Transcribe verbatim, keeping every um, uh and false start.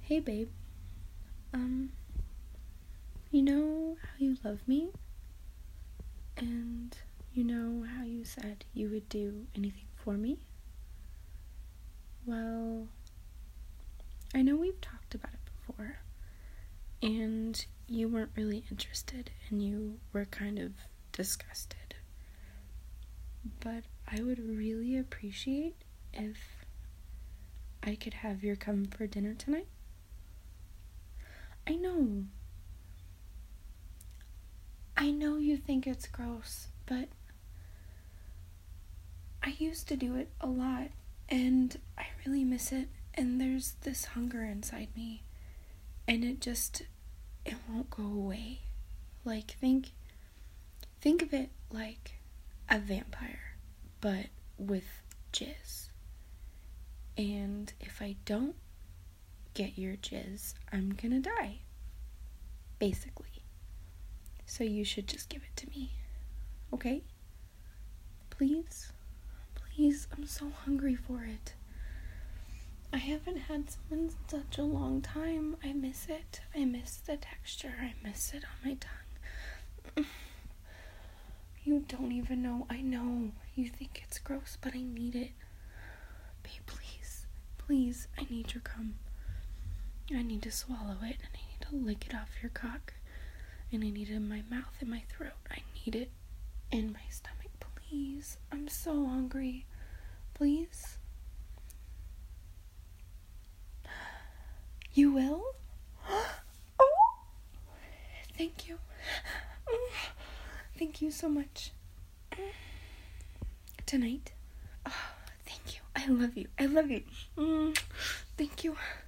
Hey babe, um, you know how you love me? And you know how you said you would do anything for me? Well, I know we've talked about it before, and you weren't really interested, and you were kind of disgusted. But I would really appreciate if I could have your come for dinner tonight. I know. I know you think it's gross, but I used to do it a lot, and I really miss it, and there's this hunger inside me, and it just, it won't go away. Like, think, think of it like a vampire, but with jizz. And if I don't get your jizz, I'm gonna die. Basically. So you should just give it to me. Okay? Please? Please, I'm so hungry for it. I haven't had some in such a long time. I miss it. I miss the texture. I miss it on my tongue. You don't even know. I know. You think it's gross, but I need it. Babe, please. Please, I need your cum. I need to swallow it, and I need to lick it off your cock. And I need it in my mouth and my throat. I need it in my stomach. Please. I'm so hungry. Please. You will? Oh! Thank you. Thank you so much. Tonight. Oh, thank you. I love you. I love you. Thank you.